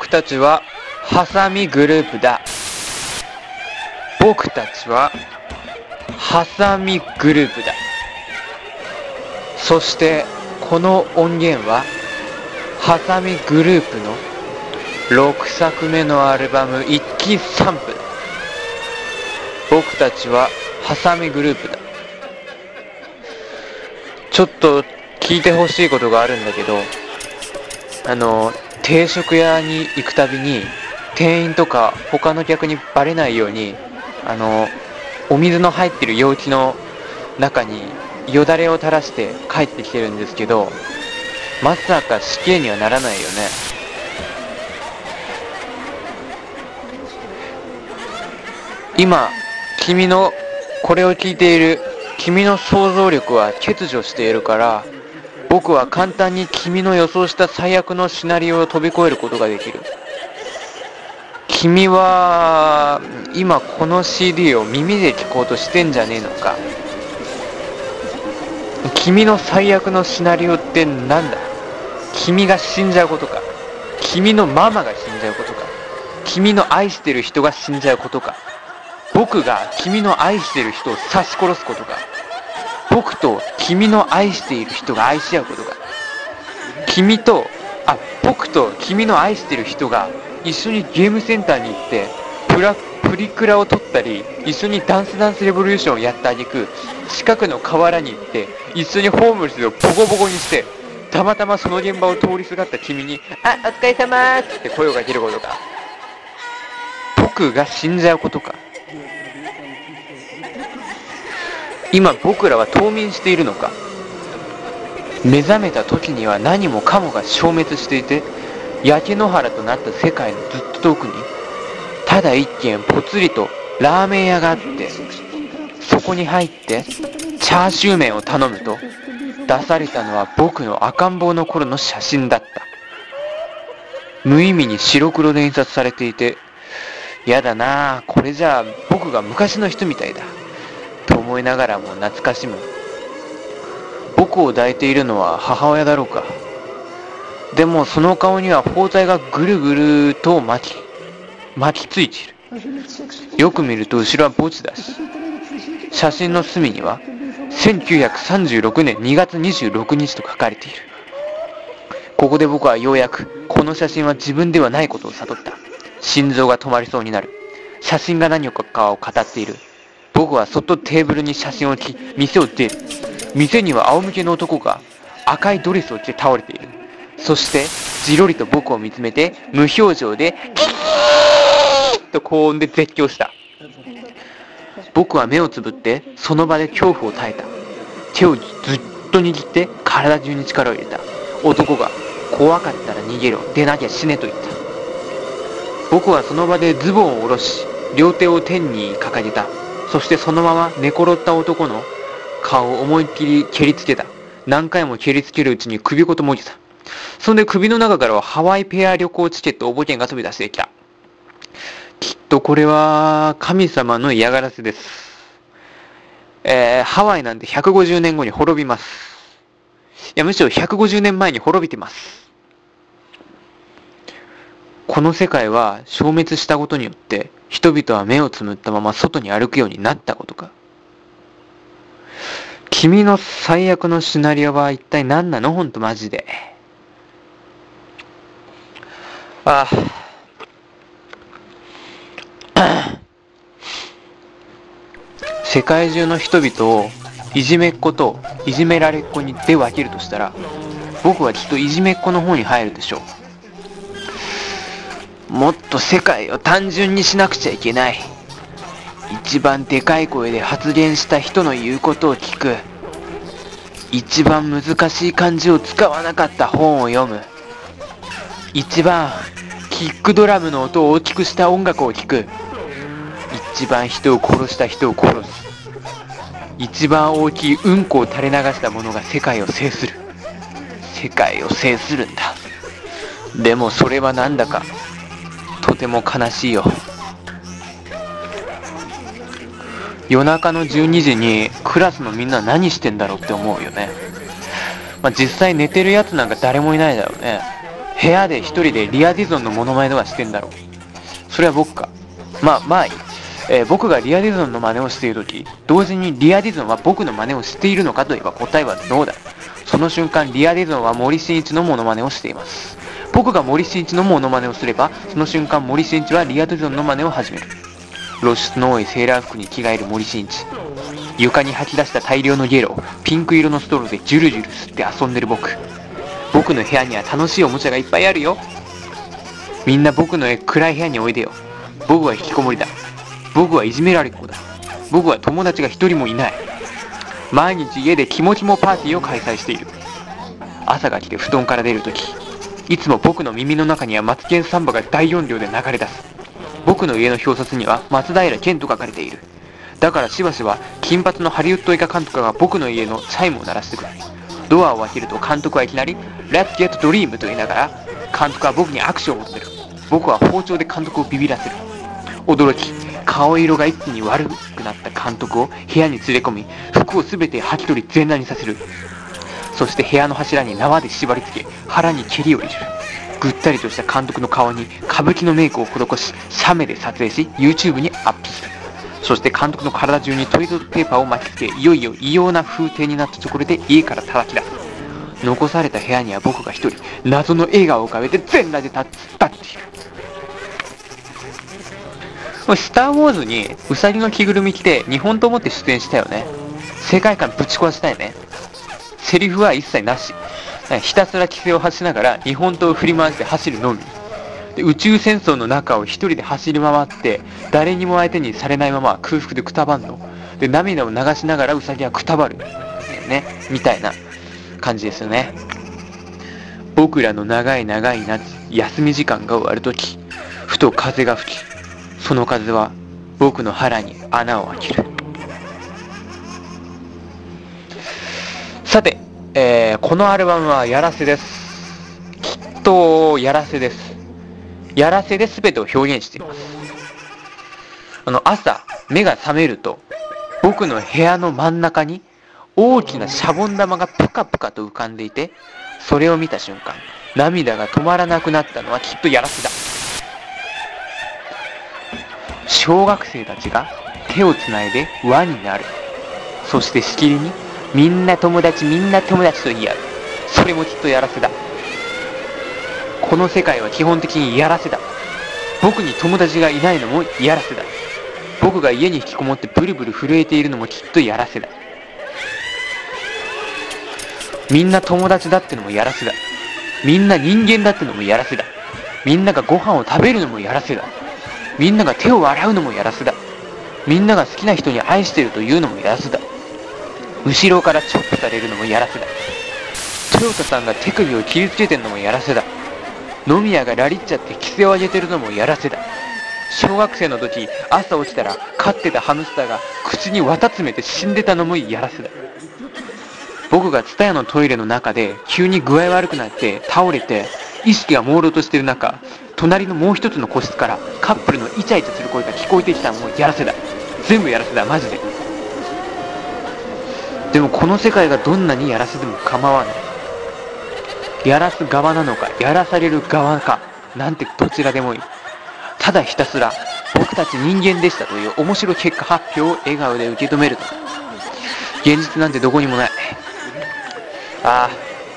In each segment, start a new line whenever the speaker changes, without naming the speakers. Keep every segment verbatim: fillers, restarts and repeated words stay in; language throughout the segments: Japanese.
僕たちはハサミグループだ。僕たちはハサミグループだ。そしてこの音源はハサミグループのろくさくめのアルバム一期サンプル。僕たちはハサミグループだ。ちょっと聞いてほしいことがあるんだけど、あの定食屋に行くたびに店員とか他の客にバレないように、あのお水の入ってる容器の中によだれを垂らして帰ってきてるんですけど、まさか死刑にはならないよね。今君のこれを聞いている君の想像力は欠如しているから、僕は簡単に君の予想した最悪のシナリオを飛び越えることができる。君は今この シーディー を耳で聞こうとしてんじゃねえのか。君の最悪のシナリオってなんだ。君が死んじゃうことか、君のママが死んじゃうことか、君の愛してる人が死んじゃうことか、僕が君の愛してる人を刺し殺すことか、僕と君の愛している人が愛し合うことか、君とあ僕と君の愛してる人が一緒にゲームセンターに行ってプラプリクラを撮ったり、一緒にダンスダンスレボリューションをやった挙句、近くの河原に行って一緒にホームレスをボコボコにして、たまたまその現場を通りすがった君にあお疲れ様ーって声をかけることか、僕が死んじゃうことか。今僕らは冬眠しているのか。目覚めた時には何もかもが消滅していて、焼け野原となった世界のずっと遠くにただ一軒ぽつりとラーメン屋があって、そこに入ってチャーシュー麺を頼むと出されたのは僕の赤ん坊の頃の写真だった。無意味に白黒で印刷されていて、やだなあ、これじゃあ僕が昔の人みたいだと思いながらも懐かしむ。僕を抱いているのは母親だろうか。でもその顔には包帯がぐるぐると巻き巻きついている。よく見ると後ろは墓地だし、写真の隅にはせんきゅうひゃくさんじゅうろくねんにがつにじゅうろくにちと書かれている。ここで僕はようやくこの写真は自分ではないことを悟った。心臓が止まりそうになる。写真が何かを語っている。僕はそっとテーブルに写真を置き、店を出る。店には仰向けの男が赤いドレスを着て倒れている。そしてじろりと僕を見つめて無表情でキーッと高音で絶叫した。僕は目をつぶってその場で恐怖を耐えた。手をずっと握って体中に力を入れた。男が怖かったら逃げろ、出なきゃ死ねと言った。僕はその場でズボンを下ろし、両手を天に掲げた。そしてそのまま寝転った男の顔を思いっきり蹴りつけた。何回も蹴りつけるうちに首ごともげた。そんで首の中からはハワイペア旅行チケット応募券が飛び出してきた。きっとこれは神様の嫌がらせです。えー、ハワイなんてひゃくごじゅうねんごに滅びます。いやむしろひゃくごじゅうねんまえに滅びてます。この世界は消滅したことによって人々は目をつむったまま外に歩くようになったことか。君の最悪のシナリオは一体何なの？ほんとマジで。ああ世界中の人々をいじめっ子といじめられっ子にで分けるとしたら、僕はきっといじめっ子の方に入るでしょう。もっと世界を単純にしなくちゃいけない。一番でかい声で発言した人の言うことを聞く。一番難しい漢字を使わなかった本を読む。一番キックドラムの音を大きくした音楽を聴く。一番人を殺した人を殺す。一番大きいうんこを垂れ流した者が世界を制する。世界を制するんだ。でもそれはなんだかとても悲しいよ。夜中のじゅうにじにクラスのみんな何してんだろうって思うよね。まあ、実際寝てるやつなんか誰もいないだろうね。 部屋で一人でリア・ディゾンのモノマネとかしてんだろう。それは僕か。まあまあいい。えー、僕がリア・ディゾンの真似をしているとき、同時にリア・ディゾンは僕の真似をしているのかといえば答えはノーだ。その瞬間、リア・ディゾンは森進一のモノマネをしています。僕が森進一のモノマネをすれば、その瞬間森進一はリア・ディゾンの真似を始める。露出の多いセーラー服に着替える森進一。床に吐き出した大量のゲロをピンク色のストローでジュルジュル吸って遊んでる僕。僕の部屋には楽しいおもちゃがいっぱいあるよ。みんな僕の暗い部屋においでよ。僕は引きこもりだ。僕はいじめられっ子だ。僕は友達が一人もいない。毎日家でキモキモパーティーを開催している。朝が来て布団から出るとき、いつも僕の耳の中にはマツケンサンバが大音量で流れ出す。僕の家の表札には松平健と書かれている。だからしばしば金髪のハリウッド映画監督が僕の家のチャイムを鳴らしてくる。ドアを開けると監督はいきなり Let's get dream と言いながら、監督は僕に握手を求める。僕は包丁で監督をビビらせる。驚き、顔色が一気に悪くなった監督を部屋に連れ込み、服をすべて履き取り全裸にさせる。そして部屋の柱に縄で縛り付け、腹に蹴りを入れる。ぐったりとした監督の顔に歌舞伎のメイクを施し、写メで撮影し YouTube にアップする。そして監督の体中にトイレットペーパーを巻きつけ、いよいよ異様な風景になったところで家から叩き出す。残された部屋には僕が一人、謎の笑顔を浮かべて全裸で立っている。スター・ウォーズにウサギの着ぐるみ着て日本刀持って出演したよね。世界観ぶち壊したよね。セリフは一切なし。ひたすら規制を発しながら日本刀を振り回して走るのみ。で、宇宙戦争の中を一人で走り回って誰にも相手にされないまま空腹でくたばんの。で、涙を流しながらウサギはくたばる。ね、みたいな感じですよね。僕らの長い長い夏、休み時間が終わるとき、ふと風が吹き、その風は僕の腹に穴を開ける。さて、えー、このアルバムはやらせです。きっとやらせです。やらせで全てを表現しています。あの朝目が覚めると、僕の部屋の真ん中に大きなシャボン玉がプカプカと浮かんでいて、それを見た瞬間、涙が止まらなくなったのはきっとやらせだ。小学生たちが手をつないで輪になる。そしてしきりにみんな友達みんな友達と言い合う。それもきっとやらせだ。この世界は基本的にやらせだ。僕に友達がいないのもやらせだ。僕が家に引きこもってブルブル震えているのもきっとやらせだ。みんな友達だってのもやらせだ。みんな人間だってのもやらせだ。みんながご飯を食べるのもやらせだ。みんなが手を洗うのもやらせだ。みんなが好きな人に愛してるというのもやらせだ。後ろからチョップされるのもやらせだ。トヨタさんが手首を切りつけてるのもやらせだ。飲み屋がラリっちゃって規制を上げてるのもやらせだ。小学生の時、朝起きたら飼ってたハムスターが口に綿詰めて死んでたのもやらせだ。僕がツタヤのトイレの中で急に具合悪くなって倒れて意識が朦朧としてる中、隣のもう一つの個室からカップルのイチャイチャする声が聞こえてきたのもやらせだ。全部やらせだ、マジで。でもこの世界がどんなにやらせでも構わない。やらす側なのかやらされる側かなんてどちらでもいい。ただひたすら僕たち人間でしたという面白い結果発表を笑顔で受け止めると。現実なんてどこにもない。ああ、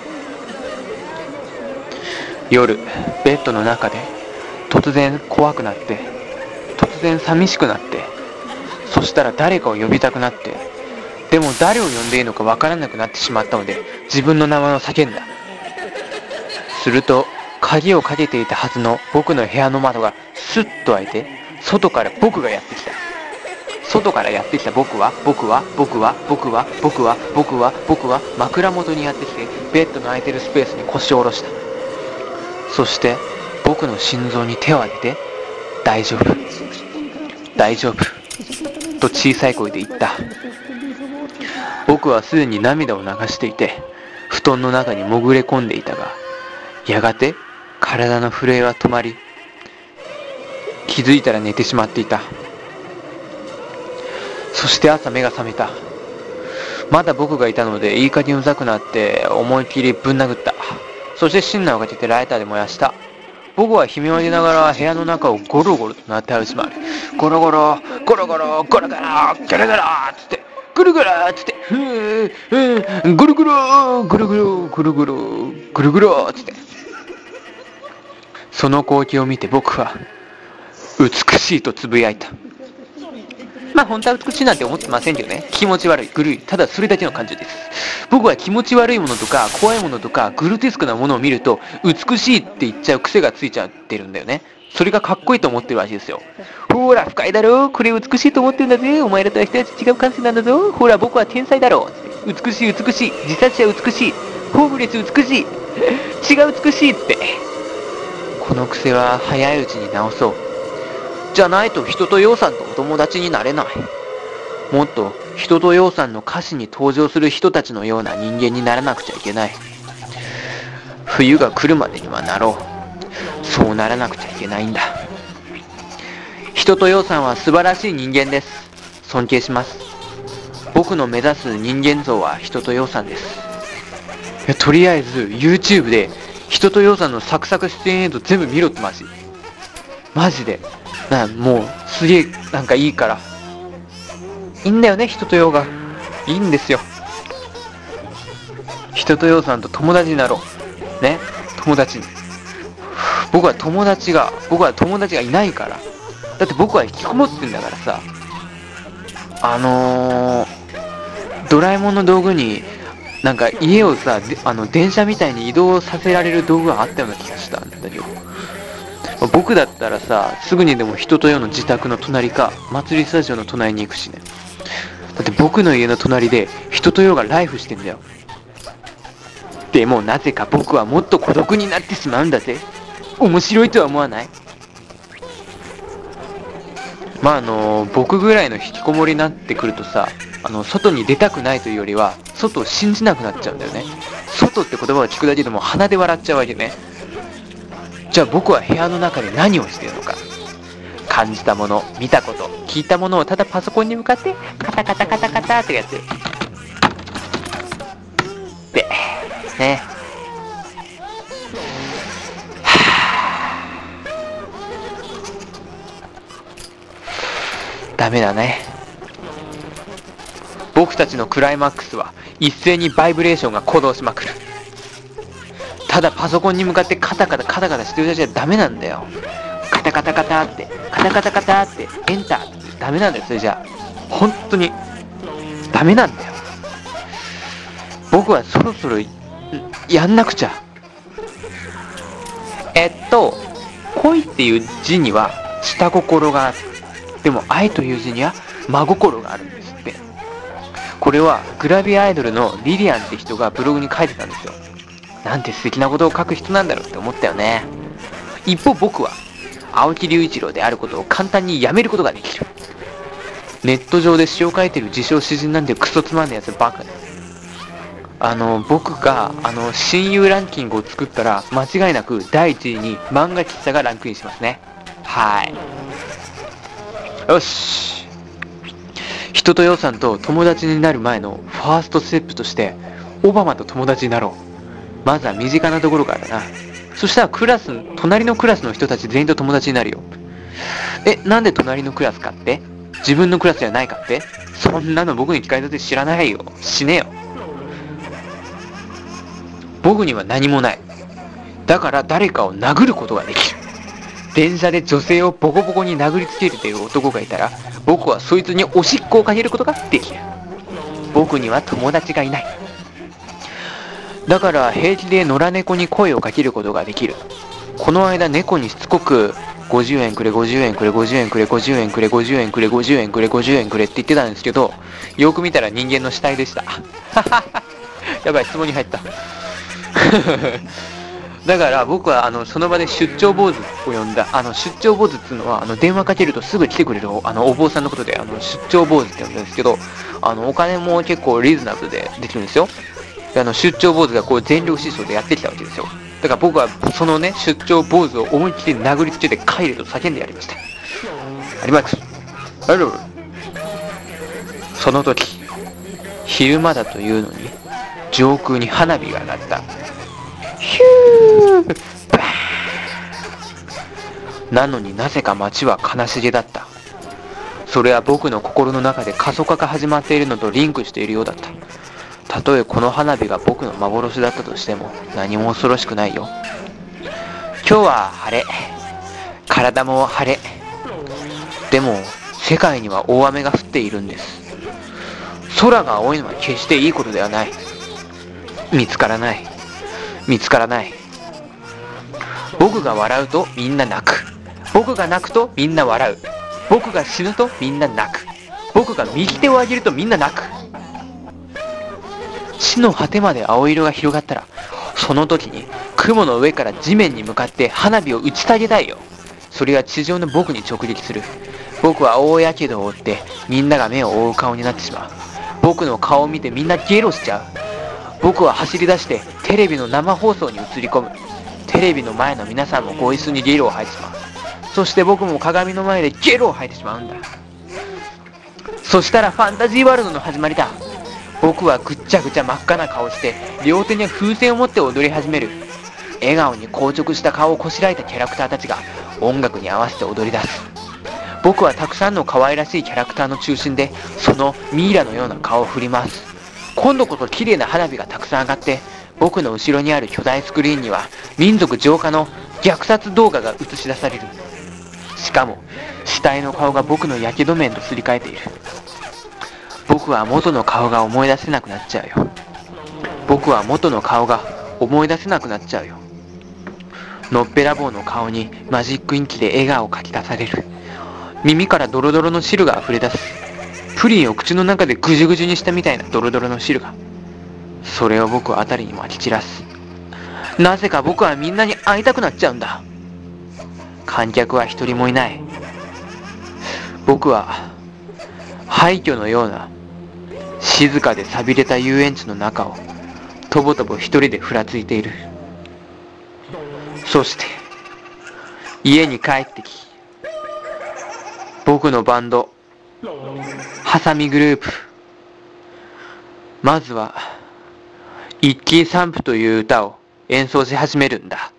夜ベッドの中で突然怖くなって、突然寂しくなって、そしたら誰かを呼びたくなって、でも誰を呼んでいいのかわからなくなってしまったので自分の名前を叫んだ。すると鍵をかけていたはずの僕の部屋の窓がスッと開いて、外から僕がやってきた。外からやってきた僕は僕は僕は僕は僕は僕は僕は枕元にやってきて、ベッドの空いてるスペースに腰を下ろした。そして僕の心臓に手を当てて、大丈夫大丈夫と小さい声で言った。僕はすでに涙を流していて布団の中に潜れ込んでいたが、やがて体の震えは止まり、気づいたら寝てしまっていた。そして朝目が覚めた。まだ僕がいたのでいい加減うざくなって思いっきりぶん殴った。 そしてシンナーをかけてライターで燃やした。僕は悲鳴を上げながら部屋の中をゴロゴロとなって歩き回る。ゴロゴロ、ゴロゴロ、ゴロゴロ、ゴロゴロつって、ぐるぐるつって、ふー、ふー、ぐるぐる、ぐるぐる、ぐるぐる、ぐるぐるつって。その光景を見て僕は、美しいとつぶやいた。まあ本当は美しいなんて思ってませんけどね。気持ち悪い、ぐるい、ただそれだけの感じです。僕は気持ち悪いものとか怖いものとかグロテスクなものを見ると美しいって言っちゃう癖がついちゃってるんだよね。それがかっこいいと思ってるらしいですよ。ほら深いだろう、これ美しいと思ってるんだぜ。お前らとは一つ違う感性なんだぞ。ほら僕は天才だろう。美しい美しい、自殺者美しい、ホームレス美しい、違う美しいって。この癖は早いうちに直そう。じゃないと人とようさんとお友達になれない。もっと人とようさんの歌詞に登場する人たちのような人間にならなくちゃいけない。冬が来るまでにはなろう。そうならなくちゃいけないんだ。人とようさんは素晴らしい人間です。尊敬します。僕の目指す人間像は人とようさんです。いやとりあえず YouTube で人とようさんのサクサク出演映像全部見ろってマジマジでな、もうすげえなんかいいからいいんだよね。人とようがいいんですよ。人とようさんと友達になろうね。友達に僕は友達が僕は友達がいないから。だって僕は引きこもってんだからさ。あのー、ドラえもんの道具になんか家をさ、あの電車みたいに移動させられる道具があったような気がしたんだけど、僕だったらさ、すぐにでも人とようの自宅の隣か祭りスタジオの隣に行くしね。だって僕の家の隣で人とようがライフしてんだよ。でもなぜか僕はもっと孤独になってしまうんだぜ。面白いとは思わない？まああの僕ぐらいの引きこもりになってくるとさ、あの外に出たくないというよりは外を信じなくなっちゃうんだよね。外って言葉を聞くだけでも鼻で笑っちゃうわけね。じゃあ僕は部屋の中で何をしているのか。感じたもの、見たこと、聞いたものをただパソコンに向かってカタカタカタカタってやつでね。ダメだね。僕たちのクライマックスは一斉にバイブレーションが行動しまくる。ただパソコンに向かってカタカタカタカタしてるだけじゃダメなんだよ。カタカタカタってカタカタカタってエンターってダメなんだよ。それじゃ本当にダメなんだよ。僕はそろそろやんなくちゃ。えっと恋っていう字には下心がある。でも愛という字には真心があるんですって。これはグラビアアイドルのリリアンって人がブログに書いてたんですよ。なんて素敵なことを書く人なんだろうって思ったよね。一方僕は青木隆一郎であることを簡単にやめることができる。ネット上で詩を書いてる自称詩人なんてクソつまんないやつばっかです。あの僕があの親友ランキングを作ったら間違いなくだいいちいに漫画喫茶がランクインしますね。はい。よし。人とようさんと友達になる前のファーストステップとしてオバマと友達になろう。まずは身近なところからだな。そしたらクラス隣のクラスの人たち全員と友達になるよ。え、なんで隣のクラスかって？自分のクラスじゃないかって？そんなの僕に聞かれたって知らないよ。死ねよ。僕には何もない。だから誰かを殴ることができる。電車で女性をボコボコに殴りつけるという男がいたら、僕はそいつにおしっこをかけることができる。僕には友達がいない。だから平気で野良猫に声をかけることができる。この間猫にしつこくごじゅうえんくれごじゅうえんくれごじゅうえんくれごじゅうえんくれごじゅうえんくれごじゅうえんくれごじゅうえんくれって言ってたんですけど、よく見たら人間の死体でした。やばい、質問に入った。だから僕はあのその場で出張坊主を呼んだ。あの出張坊主っていうのはあの電話かけるとすぐ来てくれるあのお坊さんのことで、あの出張坊主って呼んだんですけど、あのお金も結構リーズナブルでできるんですよ。であの出張坊主がこう全力疾走でやってきたわけですよ。だから僕はそのね出張坊主を思いっきり殴りつけて帰れと叫んでやりました。あります。ある。その時昼間だというのに上空に花火が上がった。ヒューなのになぜか街は悲しげだった。それは僕の心の中で過疎化が始まっているのとリンクしているようだった。たとえこの花火が僕の幻だったとしても何も恐ろしくないよ。今日は晴れ、体も晴れ。でも世界には大雨が降っているんです。空が青いのは決していいことではない。見つからない、見つからない。僕が笑うとみんな泣く。僕が泣くとみんな笑う。僕が死ぬとみんな泣く。僕が右手を上げるとみんな泣く。地の果てまで青色が広がったら、その時に雲の上から地面に向かって花火を打ち上げたいよ。それが地上の僕に直撃する。僕は大やけどを負ってみんなが目を覆う顔になってしまう。僕の顔を見てみんなゲロしちゃう。僕は走り出してテレビの生放送に映り込む。テレビの前の皆さんもご一緒にゲロを吐いてしまう。そして僕も鏡の前でゲロを吐いてしまうんだ。そしたらファンタジーワールドの始まりだ。僕はぐっちゃぐちゃ真っ赤な顔をして両手に風船を持って踊り始める。笑顔に硬直した顔をこしらえたキャラクターたちが音楽に合わせて踊り出す。僕はたくさんの可愛らしいキャラクターの中心でそのミイラのような顔を振り回す。今度こそ綺麗な花火がたくさん上がって、僕の後ろにある巨大スクリーンには民族浄化の虐殺動画が映し出される。しかも死体の顔が僕のやけど面とすり替えている。僕は元の顔が思い出せなくなっちゃうよ。僕は元の顔が思い出せなくなっちゃうよ。のっぺらぼうの顔にマジックインキで笑顔をかき出される。耳からドロドロの汁が溢れ出す。プリンを口の中でぐじゅぐじゅにしたみたいなドロドロの汁が。それを僕はあたりにまき散らす。なぜか僕はみんなに会いたくなっちゃうんだ。観客は一人もいない。僕は廃墟のような静かで寂れた遊園地の中をとぼとぼ一人でふらついている。そして家に帰ってき、僕のバンドハサミグループ、まずは一級散布という歌を演奏し始めるんだ。